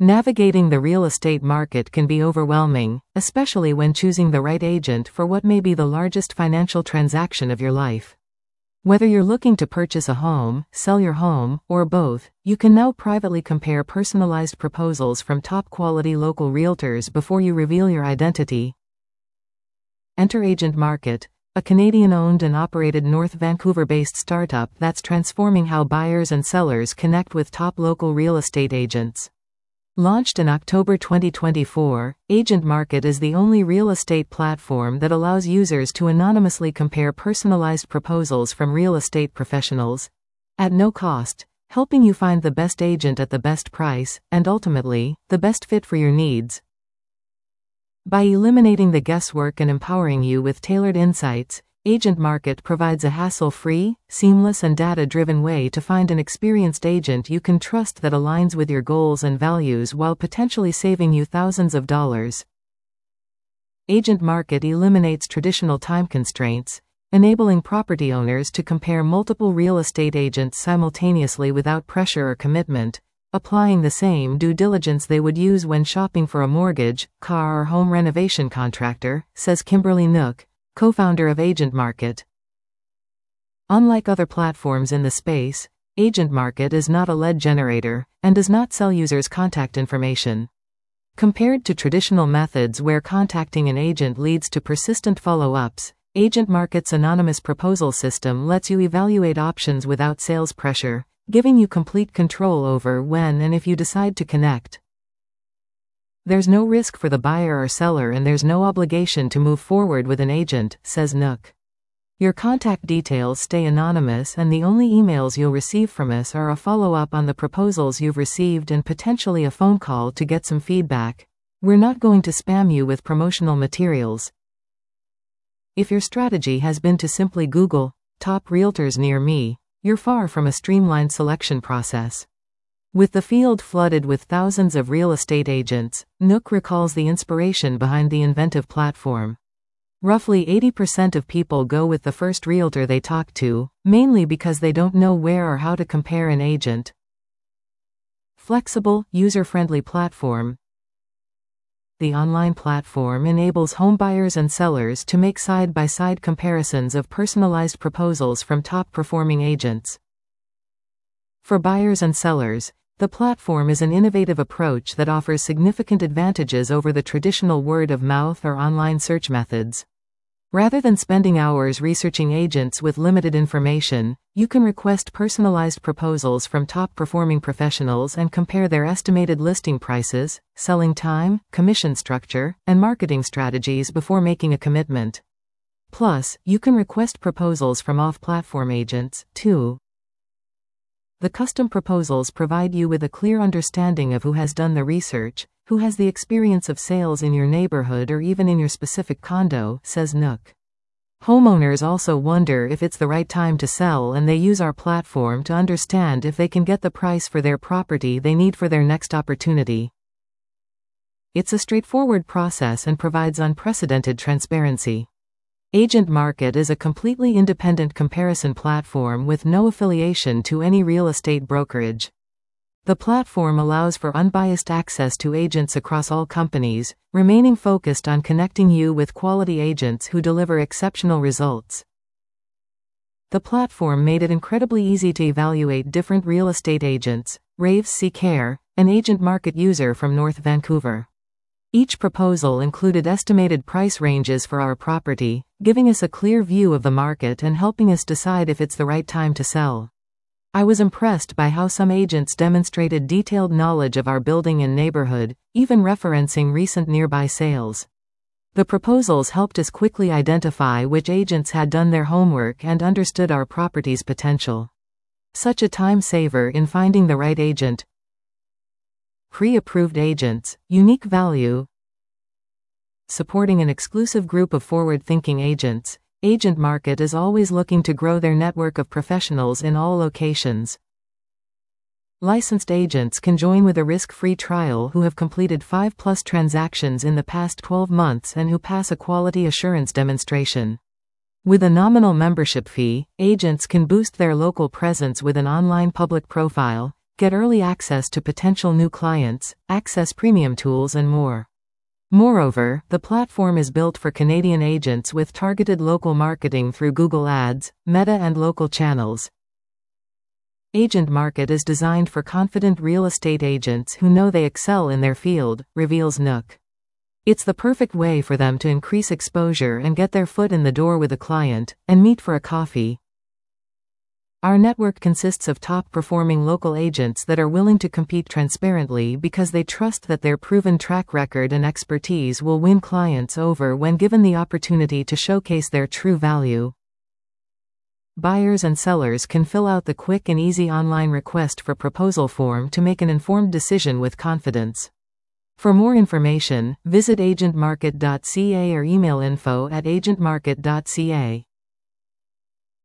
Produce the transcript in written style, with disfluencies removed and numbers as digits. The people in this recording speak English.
Navigating the real estate market can be overwhelming, especially when choosing the right agent for what may be the largest financial transaction of your life. Whether you're looking to purchase a home, sell your home, or both, you can now privately compare personalized proposals from top-quality local realtors before you reveal your identity. Enter Agent Market, a Canadian-owned and operated North Vancouver-based startup that's transforming how buyers and sellers connect with top local real estate agents. Launched in October 2024, Agent Market is the only real estate platform that allows users to anonymously compare personalized proposals from real estate professionals at no cost, helping you find the best agent at the best price, and ultimately, the best fit for your needs. By eliminating the guesswork and empowering you with tailored insights, Agent Market provides a hassle-free, seamless and data-driven way to find an experienced agent you can trust that aligns with your goals and values while potentially saving you thousands of dollars. Agent Market eliminates traditional time constraints, enabling property owners to compare multiple real estate agents simultaneously without pressure or commitment, applying the same due diligence they would use when shopping for a mortgage, car or home renovation contractor, says Kimberly Nook, co-founder of Agent Market. Unlike other platforms in the space, Agent Market is not a lead generator, and does not sell users' contact information. Compared to traditional methods where contacting an agent leads to persistent follow-ups, Agent Market's anonymous proposal system lets you evaluate options without sales pressure, giving you complete control over when and if you decide to connect. There's no risk for the buyer or seller and there's no obligation to move forward with an agent, says Nook. Your contact details stay anonymous and the only emails you'll receive from us are a follow-up on the proposals you've received and potentially a phone call to get some feedback. We're not going to spam you with promotional materials. If your strategy has been to simply Google, top realtors near me, you're far from a streamlined selection process. With the field flooded with thousands of real estate agents, Nook recalls the inspiration behind the inventive platform. Roughly 80% of people go with the first realtor they talk to, mainly because they don't know where or how to compare an agent. Flexible, user-friendly platform. The online platform enables homebuyers and sellers to make side-by-side comparisons of personalized proposals from top-performing agents. For buyers and sellers, the platform is an innovative approach that offers significant advantages over the traditional word-of-mouth or online search methods. Rather than spending hours researching agents with limited information, you can request personalized proposals from top-performing professionals and compare their estimated listing prices, selling time, commission structure, and marketing strategies before making a commitment. Plus, you can request proposals from off-platform agents, too. The custom proposals provide you with a clear understanding of who has done the research, who has the experience of sales in your neighborhood or even in your specific condo, says Nook. Homeowners also wonder if it's the right time to sell and they use our platform to understand if they can get the price for their property they need for their next opportunity. It's a straightforward process and provides unprecedented transparency. Agent Market is a completely independent comparison platform with no affiliation to any real estate brokerage. The platform allows for unbiased access to agents across all companies, remaining focused on connecting you with quality agents who deliver exceptional results. The platform made it incredibly easy to evaluate different real estate agents. Raves C. Care, an Agent Market user from North Vancouver. Each proposal included estimated price ranges for our property, giving us a clear view of the market and helping us decide if it's the right time to sell. I was impressed by how some agents demonstrated detailed knowledge of our building and neighborhood, even referencing recent nearby sales. The proposals helped us quickly identify which agents had done their homework and understood our property's potential. Such a time saver in finding the right agent. Pre-approved agents, unique value. Supporting an exclusive group of forward-thinking agents, Agent Market is always looking to grow their network of professionals in all locations. Licensed agents can join with a risk-free trial who have completed 5+ transactions in the past 12 months and who pass a quality assurance demonstration. With a nominal membership fee, agents can boost their local presence with an online public profile, get early access to potential new clients, access premium tools and more. Moreover, the platform is built for Canadian agents with targeted local marketing through Google Ads, Meta and local channels. Agent Market is designed for confident real estate agents who know they excel in their field, reveals Nook. It's the perfect way for them to increase exposure and get their foot in the door with a client, and meet for a coffee. Our network consists of top-performing local agents that are willing to compete transparently because they trust that their proven track record and expertise will win clients over when given the opportunity to showcase their true value. Buyers and sellers can fill out the quick and easy online request for proposal form to make an informed decision with confidence. For more information, visit agentmarket.ca or email info@agentmarket.ca.